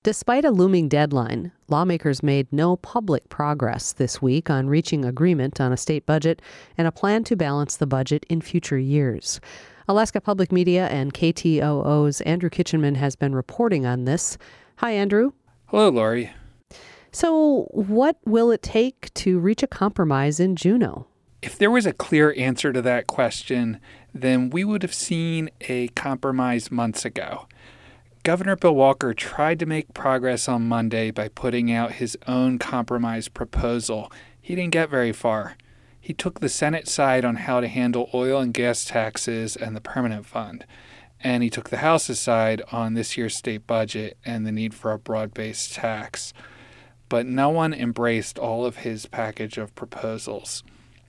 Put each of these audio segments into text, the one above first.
Despite a looming deadline, lawmakers made no public progress this week on reaching agreement on a state budget and a plan to balance the budget in future years. Alaska Public Media and KTOO's Andrew Kitchenman has been reporting on this. Hi, Andrew. Hello, Lori. So what will it take to reach a compromise in Juneau? If there was a clear answer to that question, then we would have seen a compromise months ago. Governor Bill Walker tried to make progress on Monday by putting out his own compromise proposal. He didn't get very far. He took the Senate side on how to handle oil and gas taxes and the permanent fund, and he took the House's side on this year's state budget and the need for a broad-based tax. But no one embraced all of his package of proposals.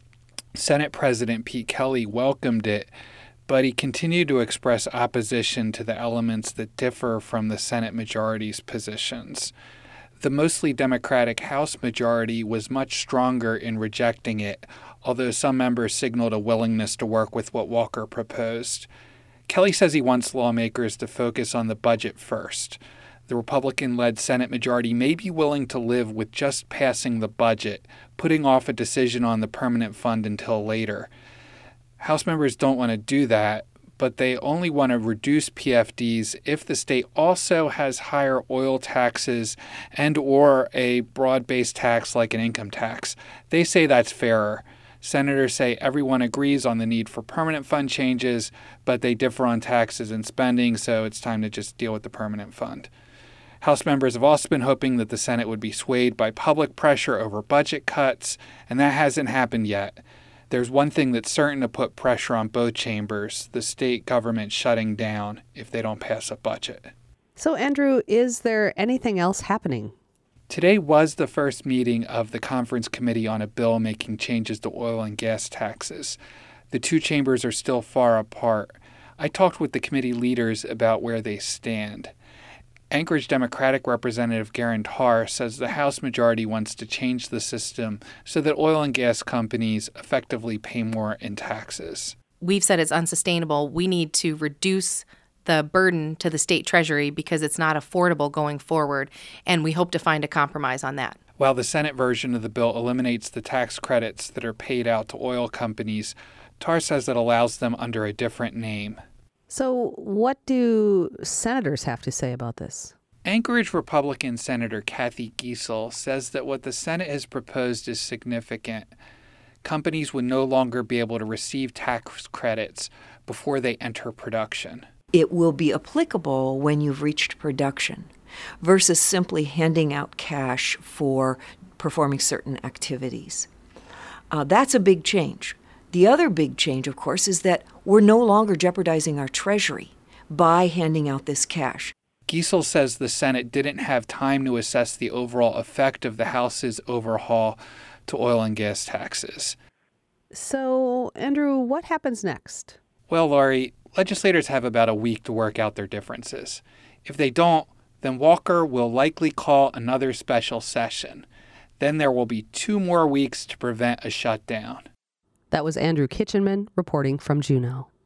Senate President Pete Kelly welcomed it, but he continued to express opposition to the elements that differ from the Senate majority's positions. The mostly Democratic House majority was much stronger in rejecting it, although some members signaled a willingness to work with what Walker proposed. Kelly says he wants lawmakers to focus on the budget first. The Republican-led Senate majority may be willing to live with just passing the budget, putting off a decision on the permanent fund until later. House members don't want to do that, but they only want to reduce PFDs if the state also has higher oil taxes and or a broad-based tax like an income tax. They say that's fairer. Senators say everyone agrees on the need for permanent fund changes, but they differ on taxes and spending, so it's time to just deal with the permanent fund. House members have also been hoping that the Senate would be swayed by public pressure over budget cuts, and that hasn't happened yet. There's one thing that's certain to put pressure on both chambers, the state government shutting down if they don't pass a budget. So, Andrew, is there anything else happening? Today was the first meeting of the conference committee on a bill making changes to oil and gas taxes. The two chambers are still far apart. I talked with the committee leaders about where they stand. Anchorage Democratic Representative Garen Tarr says the House majority wants to change the system so that oil and gas companies effectively pay more in taxes. We've said it's unsustainable. We need to reduce the burden to the state treasury because it's not affordable going forward, and we hope to find a compromise on that. While the Senate version of the bill eliminates the tax credits that are paid out to oil companies, Tarr says it allows them under a different name. So what do senators have to say about this? Anchorage Republican Senator Kathy Giessel says that what the Senate has proposed is significant. Companies would no longer be able to receive tax credits before they enter production. It will be applicable when you've reached production versus simply handing out cash for performing certain activities. That's a big change. The other big change, of course, is that we're no longer jeopardizing our treasury by handing out this cash. Giessel says the Senate didn't have time to assess the overall effect of the House's overhaul to oil and gas taxes. So, Andrew, what happens next? Well, Laurie, legislators have about a week to work out their differences. If they don't, then Walker will likely call another special session. Then there will be 2 more weeks to prevent a shutdown. That was Andrew Kitchenman reporting from Juneau.